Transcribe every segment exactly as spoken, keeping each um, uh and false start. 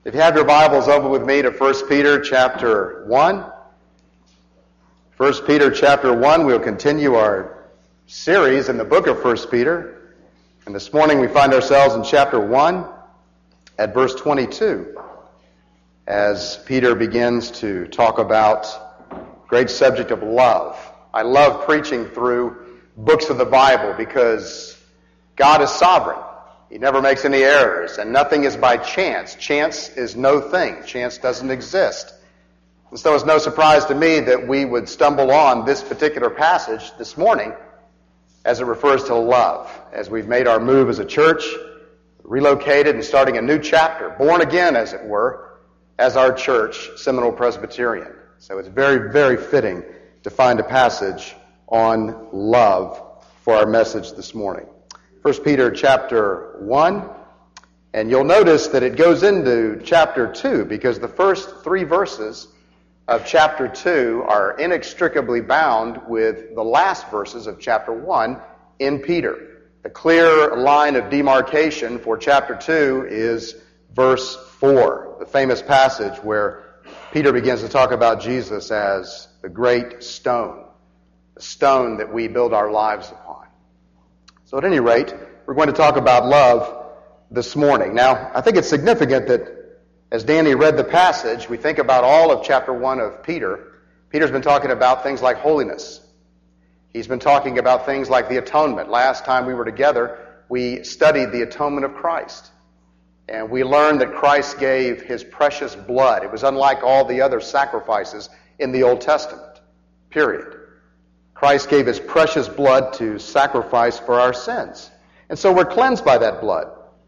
If you have your Bibles, open with me to First Peter chapter one. First Peter chapter one, we'll continue our series in the book of First Peter. And this morning we find ourselves in chapter one at verse twenty-two as Peter begins to talk about the great subject of love. I love preaching through books of the Bible because God is sovereign. He never makes any errors, and nothing is by chance. Chance is no thing. Chance doesn't exist. And so it's no surprise to me that we would stumble on this particular passage this morning as it refers to love, as we've made our move as a church, relocated and starting a new chapter, born again, as it were, as our church, Seminole Presbyterian. So it's very, very fitting to find a passage on love for our message this morning. First Peter chapter one, and you'll notice that it goes into chapter two because the first three verses of chapter two are inextricably bound with the last verses of chapter one in Peter. The clear line of demarcation for chapter two is verse four, the famous passage where Peter begins to talk about Jesus as the great stone, the stone that we build our lives upon. So at any rate, we're going to talk about love this morning. Now, I think it's significant that as Danny read the passage, we think about all of chapter one of Peter. Peter's been talking about things like holiness. He's been talking about things like the atonement. Last time we were together, we studied the atonement of Christ. And we learned that Christ gave his precious blood. It was unlike all the other sacrifices in the Old Testament, period. Christ gave his precious blood to sacrifice for our sins. And so we're cleansed by that blood.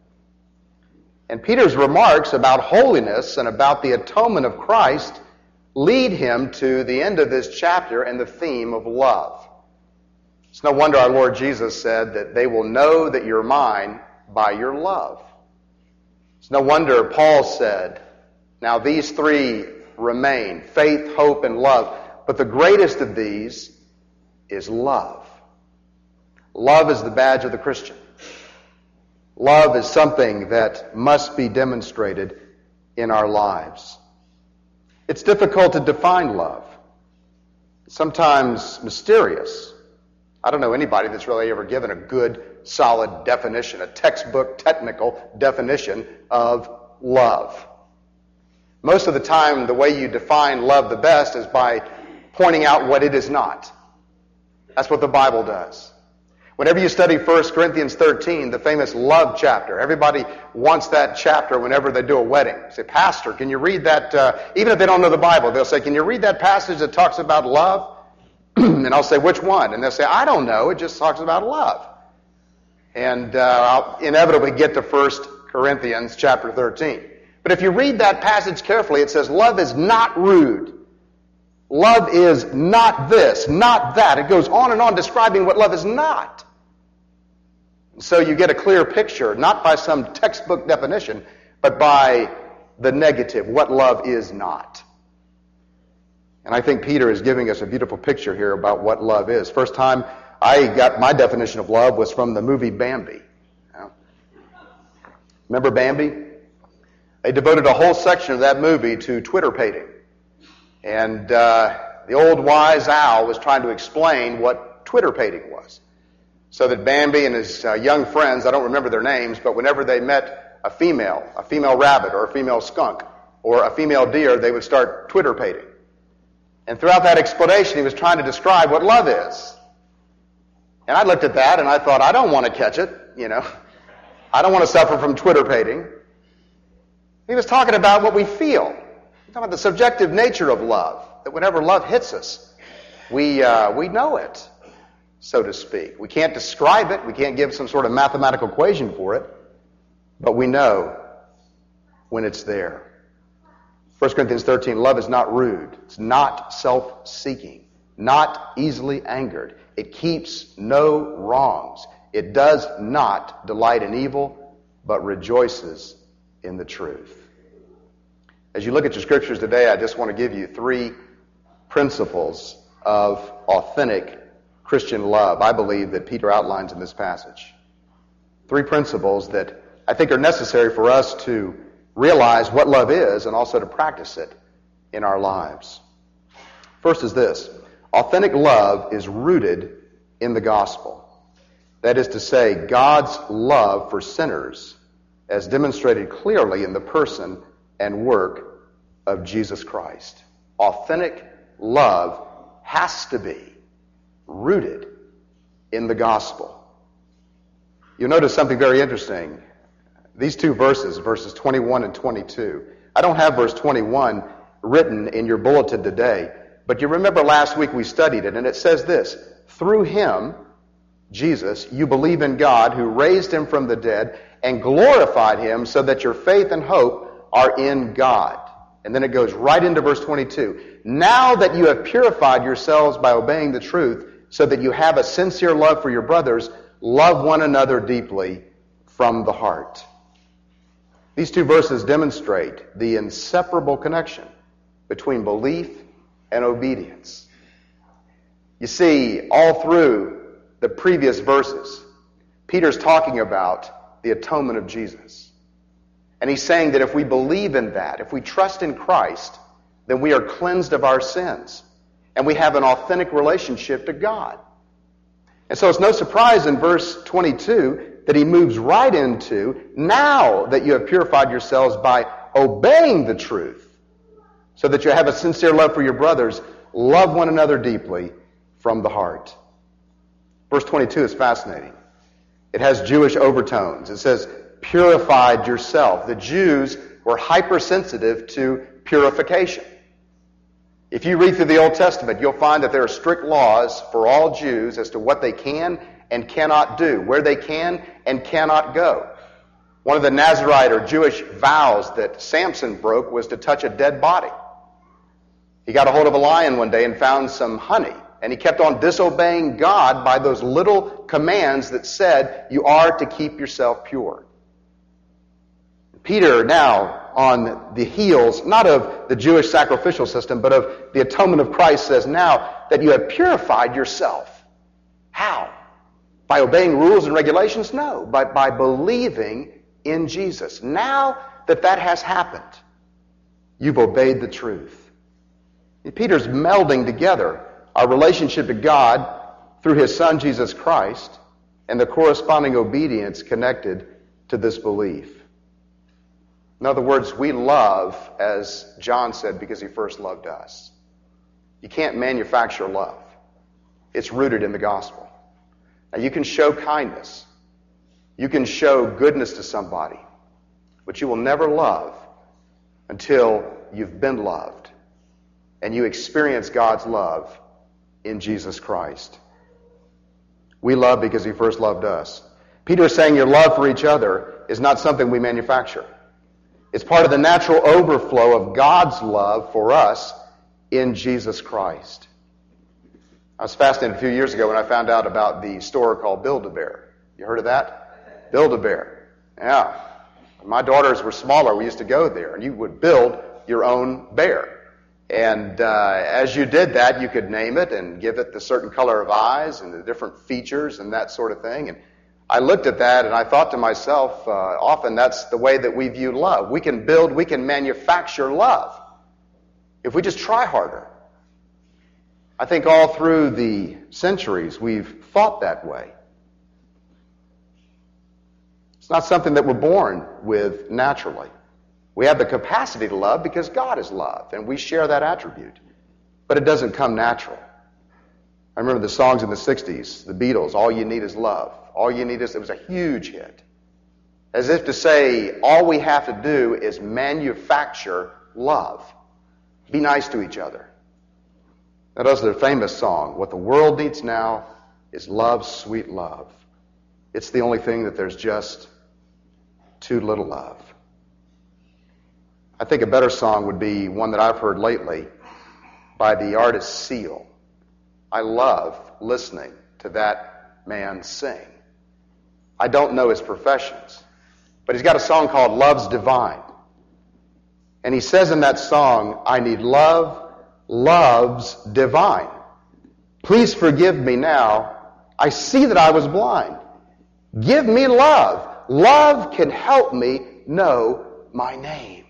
And Peter's remarks about holiness and about the atonement of Christ lead him to the end of this chapter and the theme of love. It's no wonder our Lord Jesus said that they will know that you're mine by your love. It's no wonder Paul said, now these three remain, faith, hope, and love. But the greatest of these is love. Love is the badge of the Christian. Love is something that must be demonstrated in our lives. It's difficult to define love. It's sometimes mysterious. I don't know anybody that's really ever given a good, solid definition, a textbook, technical definition of love. Most of the time, the way you define love the best is by pointing out what it is not. That's what the Bible does. Whenever you study First Corinthians thirteen, the famous love chapter, everybody wants that chapter whenever they do a wedding. Say, Pastor, can you read that? Uh, even if they don't know the Bible, they'll say, can you read that passage that talks about love? And I'll say, which one? And they'll say, I don't know. It just talks about love. And uh, I'll inevitably get to First Corinthians chapter thirteen. But if you read that passage carefully, it says, love is not rude. Love is not this, not that. It goes on and on describing what love is not. So you get a clear picture, not by some textbook definition, but by the negative, what love is not. And I think Peter is giving us a beautiful picture here about what love is. First time I got my definition of love was from the movie Bambi. Remember Bambi? They devoted a whole section of that movie to Twitter-pating. And uh, the old wise owl was trying to explain what Twitter-pating was. So that Bambi and his uh, young friends, I don't remember their names, but whenever they met a female, a female rabbit or a female skunk or a female deer, they would start Twitter-pating. And throughout that explanation, he was trying to describe what love is. And I looked at that and I thought, I don't want to catch it, you know. I don't want to suffer from Twitter-pating. He was talking about what we feel. He's talking about the subjective nature of love, that whenever love hits us, we uh, we know it, so to speak. We can't describe it. We can't give some sort of mathematical equation for it, but we know when it's there. First Corinthians thirteen, love is not rude. It's not self-seeking, not easily angered. It keeps no wrongs. It does not delight in evil, but rejoices in the truth. As you look at your scriptures today, I just want to give you three principles of authentic Christian love, I believe, that Peter outlines in this passage. Three principles that I think are necessary for us to realize what love is and also to practice it in our lives. First is this: authentic love is rooted in the gospel. That is to say, God's love for sinners as demonstrated clearly in the person and work of Jesus Christ. Authentic love has to be rooted in the gospel. You'll notice something very interesting. These two verses, verses twenty-one and twenty-two. I don't have verse twenty-one written in your bulletin today, but you remember last week we studied it, and it says this: through him, Jesus, you believe in God who raised him from the dead and glorified him, so that your faith and hope are in God. And then it goes right into verse twenty-two. Now that you have purified yourselves by obeying the truth, so that you have a sincere love for your brothers, love one another deeply from the heart. These two verses demonstrate the inseparable connection between belief and obedience. You see, all through the previous verses, Peter's talking about the atonement of Jesus. And he's saying that if we believe in that, if we trust in Christ, then we are cleansed of our sins. And we have an authentic relationship to God. And so it's no surprise in verse twenty-two that he moves right into, now that you have purified yourselves by obeying the truth, so that you have a sincere love for your brothers, love one another deeply from the heart. Verse twenty-two is fascinating. It has Jewish overtones. It says, purified yourself. The Jews were hypersensitive to purification. If you read through the Old Testament, you'll find that there are strict laws for all Jews as to what they can and cannot do, where they can and cannot go. One of the Nazirite or Jewish vows that Samson broke was to touch a dead body. He got a hold of a lion one day and found some honey, and he kept on disobeying God by those little commands that said you are to keep yourself pure. Peter, now on the heels, not of the Jewish sacrificial system, but of the atonement of Christ, says, now that you have purified yourself. How? By obeying rules and regulations? No, but by believing in Jesus. Now that that has happened, you've obeyed the truth. Peter's melding together our relationship to God through his Son, Jesus Christ, and the corresponding obedience connected to this belief. In other words, we love, as John said, because he first loved us. You can't manufacture love. It's rooted in the gospel. Now, you can show kindness. You can show goodness to somebody, but you will never love until you've been loved and you experience God's love in Jesus Christ. We love because he first loved us. Peter is saying your love for each other is not something we manufacture. It's part of the natural overflow of God's love for us in Jesus Christ. I was fascinated a few years ago when I found out about the store called Build-A-Bear. You heard of that? Build-A-Bear. Yeah. When my daughters were smaller, we used to go there, and you would build your own bear. And uh, as you did that, you could name it and give it the certain color of eyes and the different features and that sort of thing. And I looked at that and I thought to myself, uh, often that's the way that we view love. We can build, we can manufacture love if we just try harder. I think all through the centuries we've thought that way. It's not something that we're born with naturally. We have the capacity to love because God is love, and we share that attribute. But it doesn't come natural. I remember the songs in the sixties, the Beatles, All You Need Is Love. All you need is, it was a huge hit. As if to say, all we have to do is manufacture love. Be nice to each other. That was their famous song. What the world needs now is love, sweet love. It's the only thing that there's just too little of. I think a better song would be one that I've heard lately by the artist Seal. I love listening to that man sing. I don't know his professions, but he's got a song called Love's Divine. And he says in that song, I need love, love's divine. Please forgive me now. I see that I was blind. Give me love. Love can help me know my name.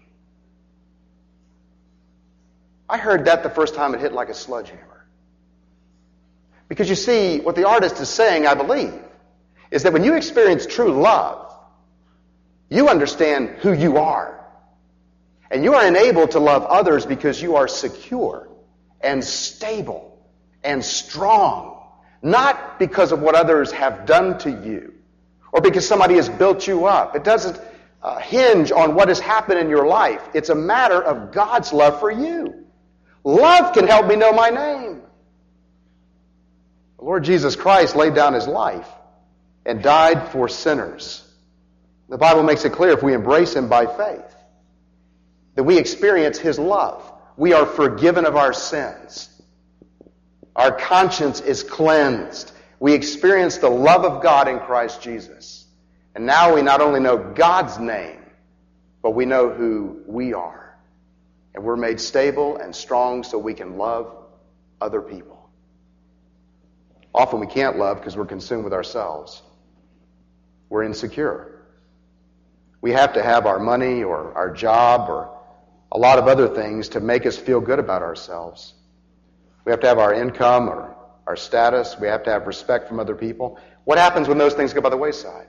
I heard that the first time it hit like a sledgehammer. Because you see, what the artist is saying, I believe, is that when you experience true love, you understand who you are. And you are enabled to love others because you are secure and stable and strong. Not because of what others have done to you or because somebody has built you up. It doesn't uh, hinge on what has happened in your life. It's a matter of God's love for you. Love can help me know my name. The Lord Jesus Christ laid down his life and died for sinners. The Bible makes it clear if we embrace him by faith, that we experience his love. We are forgiven of our sins. Our conscience is cleansed. We experience the love of God in Christ Jesus. And now we not only know God's name, but we know who we are. And we're made stable and strong so we can love other people. Often we can't love because we're consumed with ourselves. We're insecure. We have to have our money or our job or a lot of other things to make us feel good about ourselves. We have to have our income or our status. We have to have respect from other people. What happens when those things go by the wayside?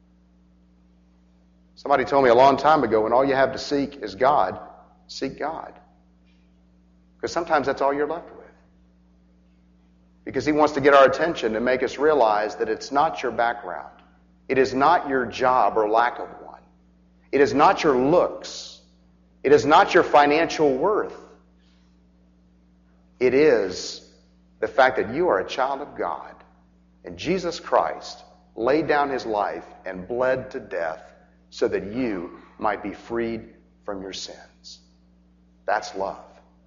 Somebody told me a long time ago, when all you have to seek is God, seek God. Because sometimes that's all you're left with. Because he wants to get our attention and make us realize that it's not your background. It is not your job or lack of one. It is not your looks. It is not your financial worth. It is the fact that you are a child of God. And Jesus Christ laid down his life and bled to death so that you might be freed from your sins. That's love.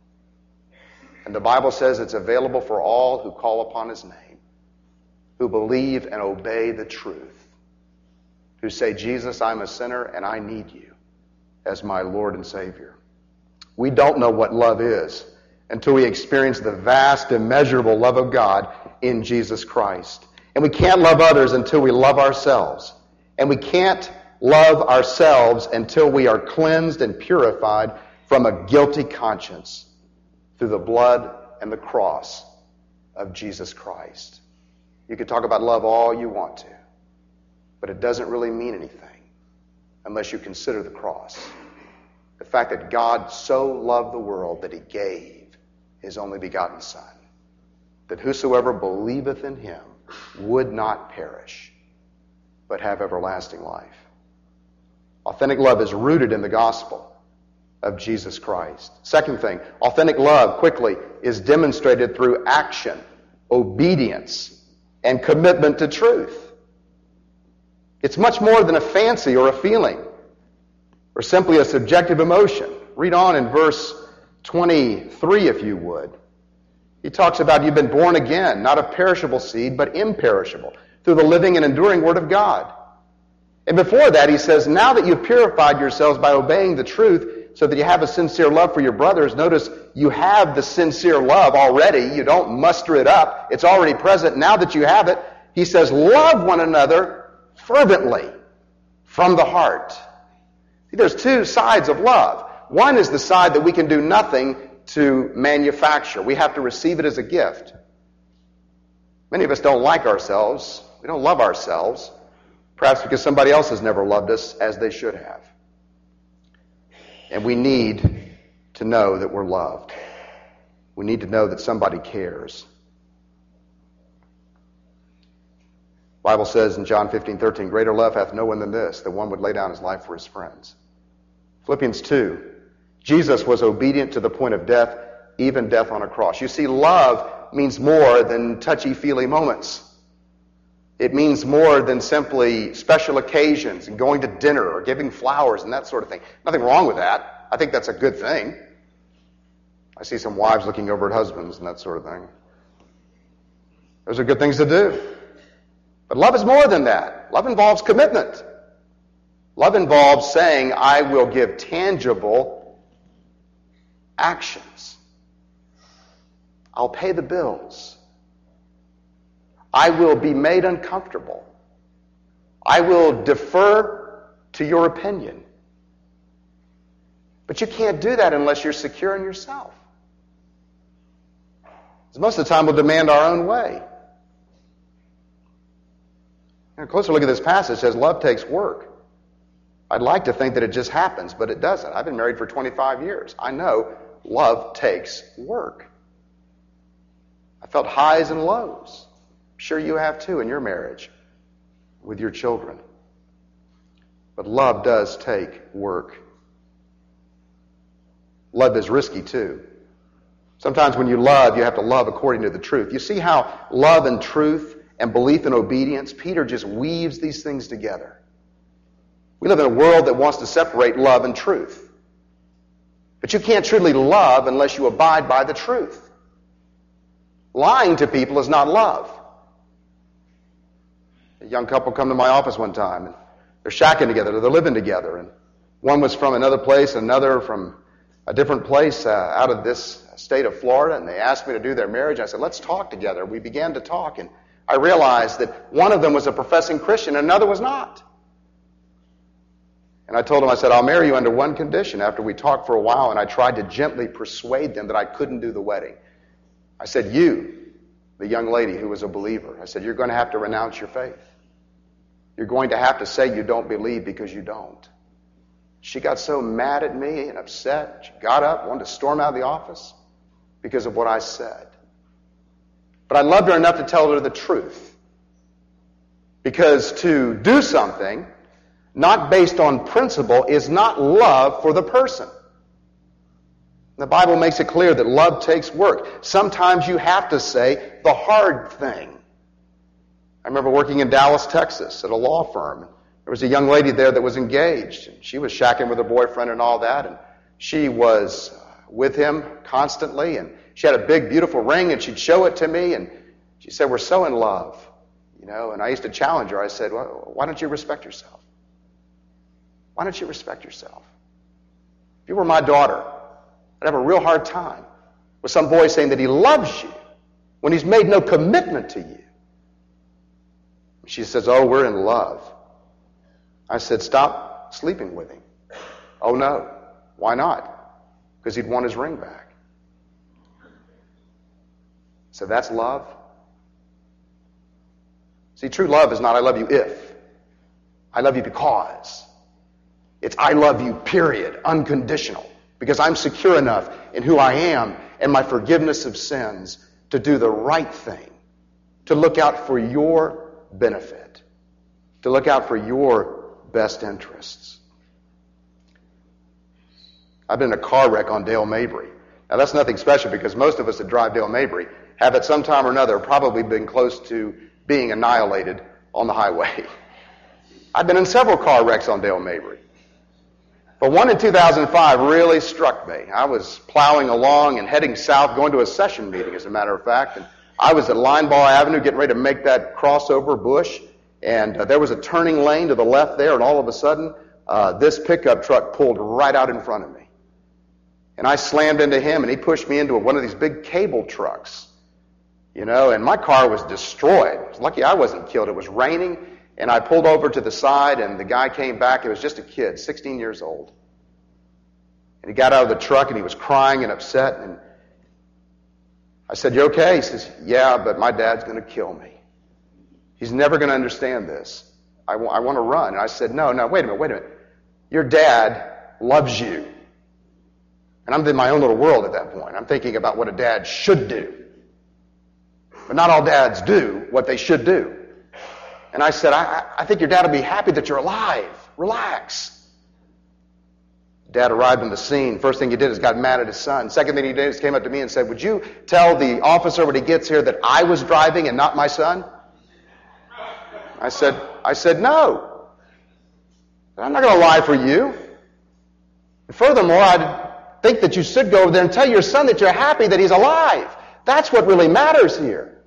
And the Bible says it's available for all who call upon his name, who believe and obey the truth, who say, Jesus, I'm a sinner and I need you as my Lord and Savior. We don't know what love is until we experience the vast, immeasurable love of God in Jesus Christ. And we can't love others until we love ourselves. And we can't love ourselves until we are cleansed and purified from a guilty conscience through the blood and the cross of Jesus Christ. You can talk about love all you want to, but it doesn't really mean anything unless you consider the cross. The fact that God so loved the world that he gave his only begotten Son, that whosoever believeth in him would not perish, but have everlasting life. Authentic love is rooted in the gospel of Jesus Christ. Second thing, authentic love, quickly, is demonstrated through action, obedience, and commitment to truth. It's much more than a fancy or a feeling, or simply a subjective emotion. Read on in verse twenty-three, if you would. He talks about you've been born again, not of perishable seed, but imperishable, through the living and enduring Word of God. And before that, he says, now that you've purified yourselves by obeying the truth, so that you have a sincere love for your brothers. Notice you have the sincere love already. You don't muster it up. It's already present. Now that you have it, he says, love one another fervently from the heart. See, there's two sides of love. One is the side that we can do nothing to manufacture. We have to receive it as a gift. Many of us don't like ourselves. We don't love ourselves. Perhaps because somebody else has never loved us as they should have. And we need to know that we're loved. We need to know that somebody cares. The Bible says in John fifteen thirteen, greater love hath no one than this, that one would lay down his life for his friends. Philippians two, Jesus was obedient to the point of death, even death on a cross. You see, love means more than touchy-feely moments. It means more than simply special occasions and going to dinner or giving flowers and that sort of thing. Nothing wrong with that. I think that's a good thing. I see some wives looking over at husbands and that sort of thing. Those are good things to do. But love is more than that. Love involves commitment. Love involves saying, I will give tangible actions. I'll pay the bills. I will be made uncomfortable. I will defer to your opinion. But you can't do that unless you're secure in yourself. Because most of the time we'll demand our own way. And a closer look at this passage says love takes work. I'd like to think that it just happens, but it doesn't. I've been married for twenty-five years. I know love takes work. I felt highs and lows. I'm sure you have too in your marriage, with your children. But love does take work. Love is risky too. Sometimes when you love, you have to love according to the truth. You see how love and truth and belief and obedience, Peter just weaves these things together. We live in a world that wants to separate love and truth. But you can't truly love unless you abide by the truth. Lying to people is not love. A young couple come to my office one time, and they're shacking together, they're living together, and one was from another place, another from a different place uh, out of this state of Florida, and they asked me to do their marriage. I said, let's talk together. We began to talk, and I realized that one of them was a professing Christian and another was not. And I told him, I said, I'll marry you under one condition. After we talked for a while, and I tried to gently persuade them that I couldn't do the wedding. I said, you, the young lady who was a believer, I said, you're going to have to renounce your faith. You're going to have to say you don't believe because you don't. She got so mad at me and upset. She got up, wanted to storm out of the office because of what I said. But I loved her enough to tell her the truth. Because to do something not based on principle is not love for the person. The Bible makes it clear that love takes work. Sometimes you have to say the hard thing. I remember working in Dallas, Texas at a law firm. There was a young lady there that was engaged. And she was shacking with her boyfriend and all that. And she was with him constantly. And she had a big, beautiful ring, and she'd show it to me. And she said, we're so in love. You know, and I used to challenge her. I said, well, why don't you respect yourself? Why don't you respect yourself? If you were my daughter, I'd have a real hard time with some boy saying that he loves you when he's made no commitment to you. She says, oh, we're in love. I said, stop sleeping with him. Oh, no. Why not? Because he'd want his ring back. So that's love. See, true love is not I love you if. I love you because. It's I love you, period, unconditional. Because I'm secure enough in who I am and my forgiveness of sins to do the right thing, to look out for your benefit, to look out for your best interests. I've been in a car wreck on Dale Mabry. Now that's nothing special because most of us that drive Dale Mabry have at some time or another probably been close to being annihilated on the highway. I've been in several car wrecks on Dale Mabry. But one in two thousand five really struck me. I was plowing along and heading south, going to a session meeting, as a matter of fact, and I was at Linebaugh Avenue getting ready to make that crossover bush, and uh, there was a turning lane to the left there, and all of a sudden, uh, this pickup truck pulled right out in front of me. And I slammed into him, and he pushed me into one of these big cable trucks, you know, and my car was destroyed. I was lucky I wasn't killed. It was raining, and I pulled over to the side, and the guy came back. It was just a kid, sixteen years old. And he got out of the truck, and he was crying and upset, and I said, you okay? He says, yeah, but my dad's going to kill me. He's never going to understand this. I, w- I want to run. And I said, no, no, wait a minute, wait a minute. Your dad loves you. And I'm in my own little world at that point. I'm thinking about what a dad should do. But not all dads do what they should do. And I said, I, I think your dad will be happy that you're alive. Relax. Dad arrived on the scene. First thing he did is got mad at his son. Second thing he did is came up to me and said, would you tell the officer when he gets here that I was driving and not my son? I said, I said, no. I'm not going to lie for you. And furthermore, I think that you should go over there and tell your son that you're happy that he's alive. That's what really matters here.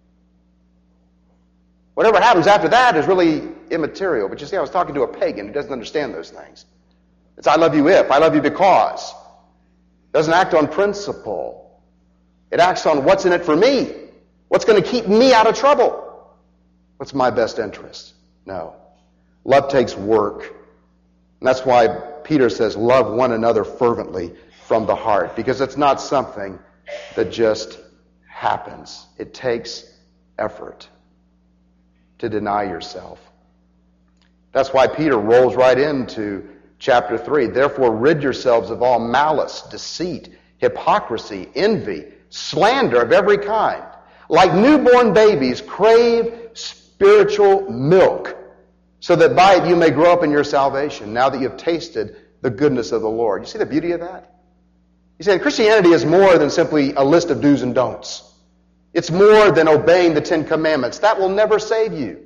Whatever happens after that is really immaterial. But you see, I was talking to a pagan who doesn't understand those things. It's I love you if, I love you because. It doesn't act on principle. It acts on what's in it for me. What's going to keep me out of trouble? What's my best interest? No. Love takes work. And that's why Peter says, love one another fervently from the heart, because it's not something that just happens. It takes effort to deny yourself. That's why Peter rolls right into chapter three. Therefore, rid yourselves of all malice, deceit, hypocrisy, envy, slander of every kind. Like newborn babies, crave spiritual milk, so that by it you may grow up in your salvation, now that you have tasted the goodness of the Lord. You see the beauty of that? You see, Christianity is more than simply a list of do's and don'ts. It's more than obeying the Ten Commandments. That will never save you.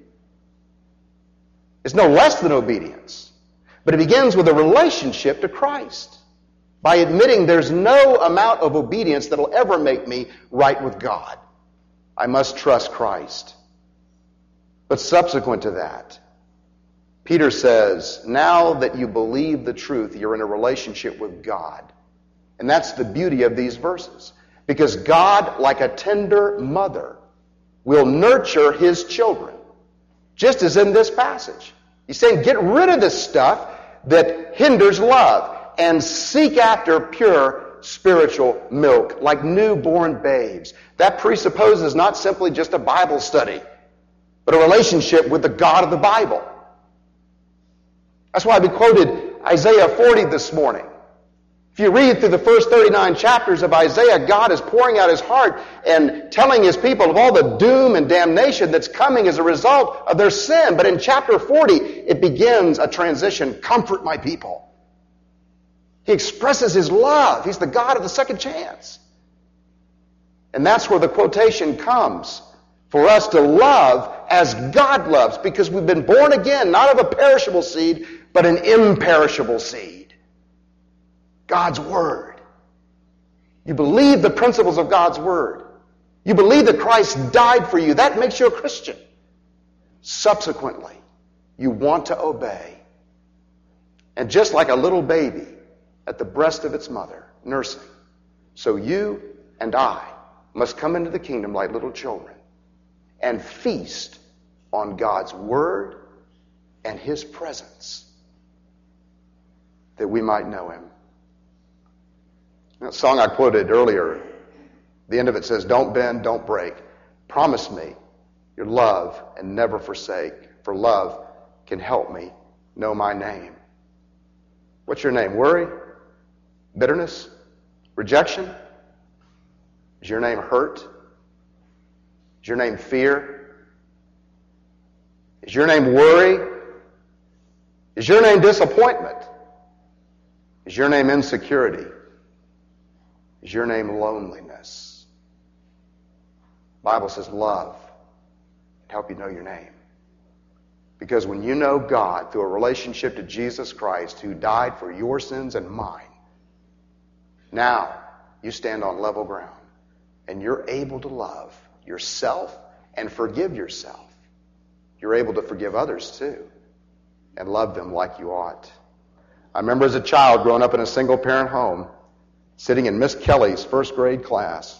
It's no less than obedience. But it begins with a relationship to Christ, by admitting there's no amount of obedience that will ever make me right with God. I must trust Christ. But subsequent to that, Peter says, now that you believe the truth, you're in a relationship with God. And that's the beauty of these verses. Because God, like a tender mother, will nurture his children. Just as in this passage. He's saying, get rid of this stuff that hinders love and seek after pure spiritual milk, like newborn babes. That presupposes not simply just a Bible study, but a relationship with the God of the Bible. That's why we quoted Isaiah forty this morning. If you read through the first thirty-nine chapters of Isaiah, God is pouring out his heart and telling his people of all the doom and damnation that's coming as a result of their sin. But in chapter forty, it begins a transition. Comfort my people. He expresses his love. He's the God of the second chance. And that's where the quotation comes. For us to love as God loves, because we've been born again, not of a perishable seed, but an imperishable seed. God's Word. You believe the principles of God's Word. You believe that Christ died for you. That makes you a Christian. Subsequently, you want to obey. And just like a little baby at the breast of its mother, nursing, so you and I must come into the kingdom like little children and feast on God's Word and his presence, that we might know him. That song I quoted earlier, the end of it says, don't bend, don't break. Promise me your love and never forsake, for love can help me know my name. What's your name? Worry? Bitterness? Rejection? Is your name hurt? Is your name fear? Is your name worry? Is your name disappointment? Is your name insecurity? Is your name loneliness? The Bible says love can help you know your name. Because when you know God through a relationship to Jesus Christ, who died for your sins and mine, now you stand on level ground and you're able to love yourself and forgive yourself. You're able to forgive others too and love them like you ought. I remember as a child growing up in a single parent home, sitting in Miss Kelly's first grade class.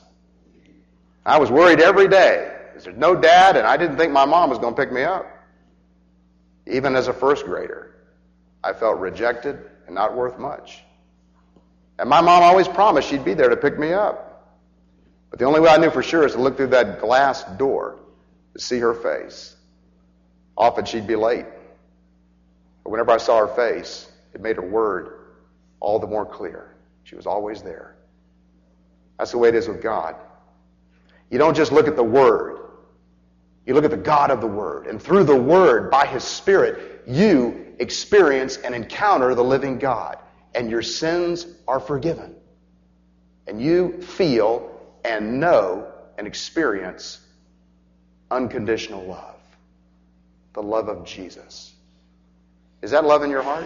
I was worried every day because there's no dad and I didn't think my mom was going to pick me up. Even as a first grader, I felt rejected and not worth much. And my mom always promised she'd be there to pick me up. But the only way I knew for sure is to look through that glass door to see her face. Often she'd be late. But whenever I saw her face, it made her word all the more clear. She was always there. That's the way it is with God. You don't just look at the Word. You look at the God of the Word. And through the Word, by his Spirit, you experience and encounter the living God. And your sins are forgiven. And you feel and know and experience unconditional love. The love of Jesus. Is that love in your heart?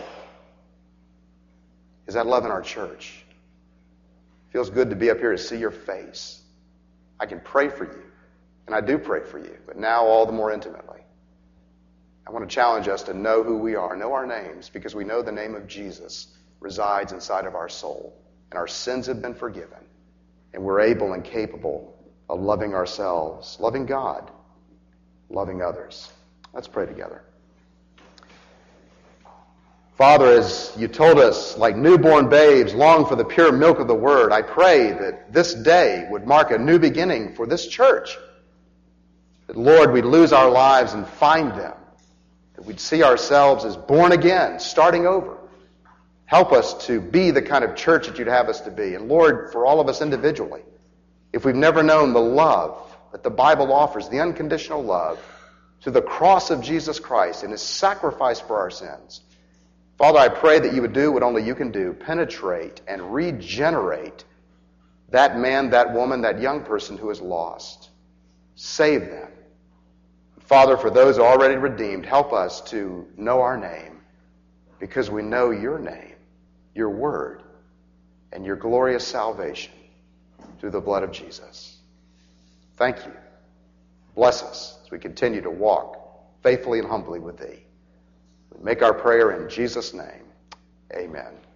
Is that love in our church? It feels good to be up here to see your face. I can pray for you. And I do pray for you. But now all the more intimately. I want to challenge us to know who we are. Know our names. Because we know the name of Jesus resides inside of our soul. And our sins have been forgiven. And we're able and capable of loving ourselves, loving God, loving others. Let's pray together. Father, as you told us, like newborn babes, long for the pure milk of the Word, I pray that this day would mark a new beginning for this church. That, Lord, we'd lose our lives and find them. That we'd see ourselves as born again, starting over. Help us to be the kind of church that you'd have us to be. And Lord, for all of us individually, if we've never known the love that the Bible offers, the unconditional love, to the cross of Jesus Christ and his sacrifice for our sins, Father, I pray that you would do what only you can do, penetrate and regenerate that man, that woman, that young person who is lost. Save them. Father, for those already redeemed, help us to know our name because we know your name, your word, and your glorious salvation through the blood of Jesus. Thank you. Bless us as we continue to walk faithfully and humbly with thee. We make our prayer in Jesus' name. Amen.